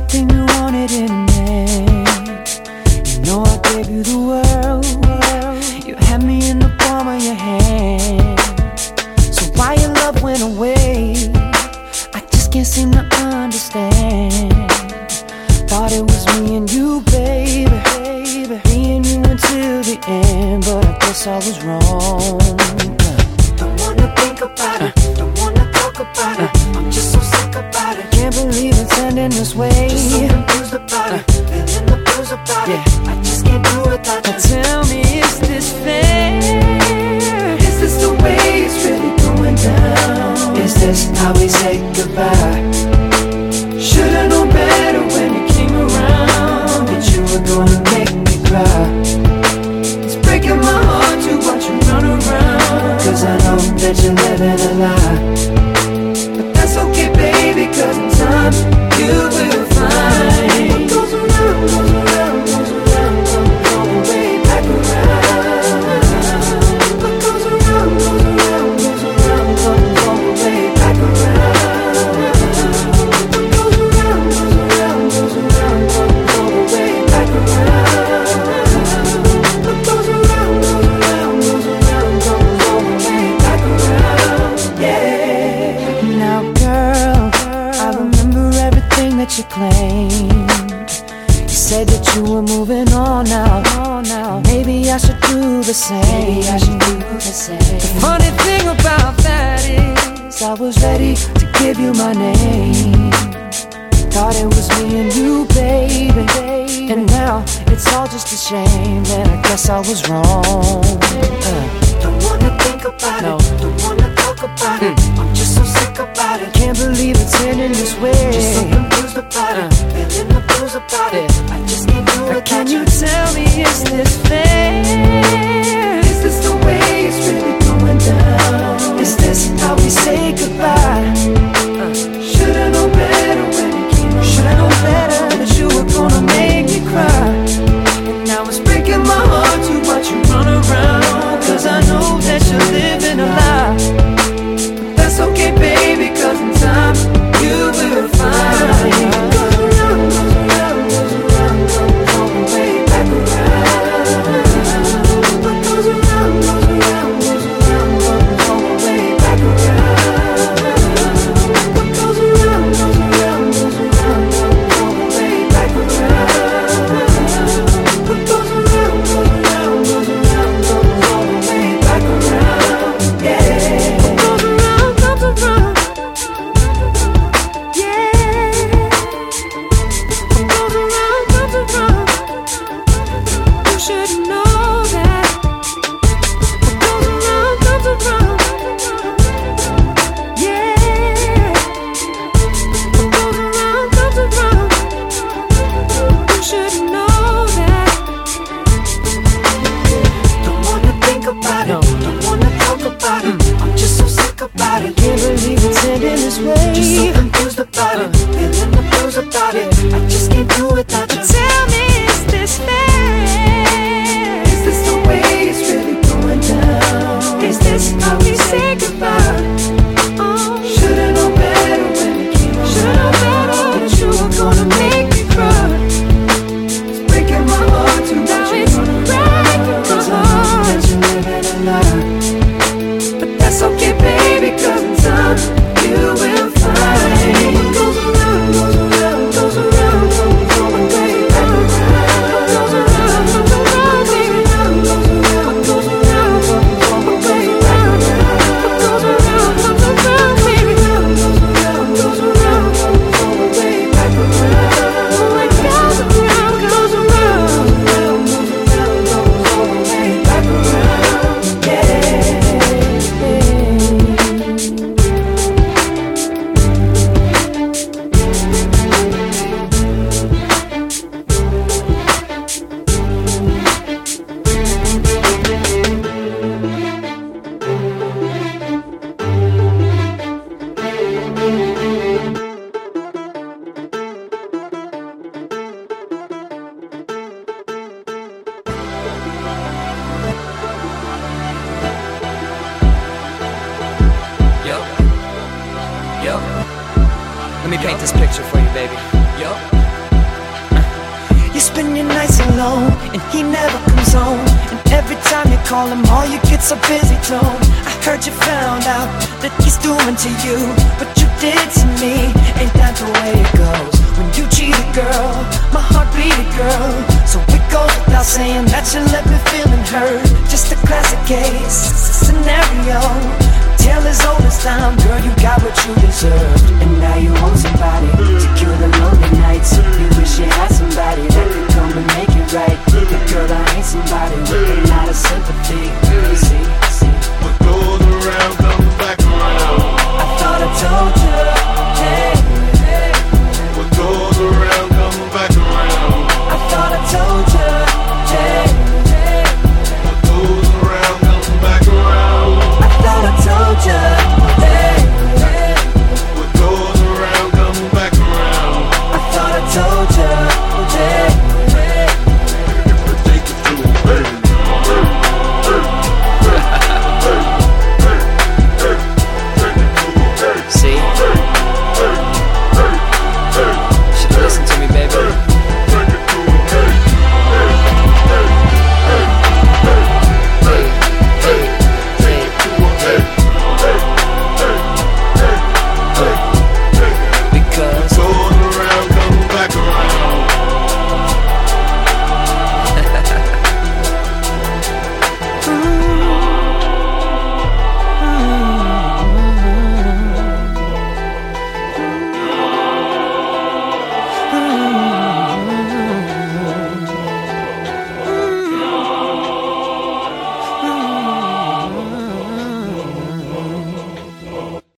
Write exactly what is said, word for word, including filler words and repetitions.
everything you wanted in a man. You know I gave you the world. You had me in the palm of your hand. So why your love went away, I just can't seem to understand. Thought it was me and you, baby, me and you until the end, but I guess I was wrong. Don't wanna think about it, don't wanna talk about it. I'm just so sick about it. Can't believe it's ending this way. Just so confused about it, feeling the blues about it. I just can't do it without you. Tell me, is this fair? Is this the way it's really going down? Is this how we say goodbye? Should've known better when you came around, that you were gonna make me cry. It's breaking my heart to watch you run around, cause I know that you're living a lie. But that's okay, baby, cause in time you will find what goes around, goes around, goes around, comes all the way back around. What goes around, goes around, goes around, comes all the way back around. You claimed, you said that you were moving on now. now. Maybe I should do the same. Maybe I should do the same. The funny thing about that is, I was ready to give you my name. Thought it was me and you, baby, and now it's all just a shame. And I guess I was wrong. Uh. Don't wanna think about no. it, don't wanna talk about mm. it. I'm just so sick about it. Can't believe it's ending this way. Just so confused about uh. it, feeling the blues about yeah. it. I just can't do it. Can you tell me, is this fair? Is this the way it's really going down? Is this how we say goodbye? Uh. Should've known better when you came around. Should've known better that you were gonna make me cry. And now it's breaking my heart to watch you run around, cause I know that you're living a lie. But that's okay, baby, cause in time you will find what goes around, goes around, goes around, comes all the way back around. What goes around, goes around, goes around, comes all the way back around. What goes around, goes around, goes around, comes all the way back around. What goes around, goes around, goes around, comes all the way back around. Yeah. What goes around, comes around. Let me paint this picture for you, baby. Yo. spend your nights alone, and he never comes home. And every time you call him, all you get's a busy tone. I heard you found out that he's doing to you what you did to me. Ain't that the way it goes? When you cheat a girl, my heart beat a girl. So it goes without saying that you left me feeling hurt. Just a classic case scenario. Tale as old as time, girl, you got what you deserved, and now you own somebody